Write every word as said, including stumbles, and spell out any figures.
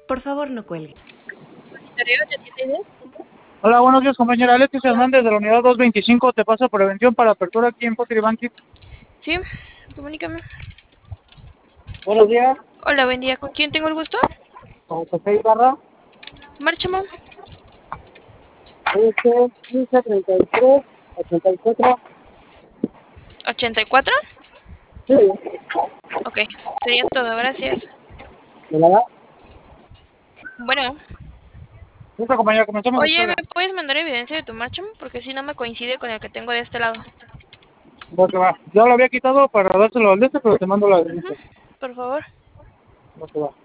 Por favor, no cuelgue. Hola, buenos días, compañera. Alexis Hernández de la unidad doscientos veinticinco. Te paso prevención para apertura aquí en Potiribanqui. Sí, comunícame. Buenos días. Hola, buen día. ¿Con quién tengo el gusto? Con José Ibarra. Márchamo. Este, quince, treinta y tres, ochenta y cuatro. ¿ochenta y cuatro? Sí. Ok, sería todo, gracias. ¿De la edad? Bueno, Esta compañera, comenzamos la oye, ¿me carga. puedes mandar evidencia de tu Márchamo? Porque si no me coincide con el que tengo de este lado. Va que va. Ya lo había quitado para dárselo al de este, pero te mando la Ujú, evidencia. por favor. Va que va.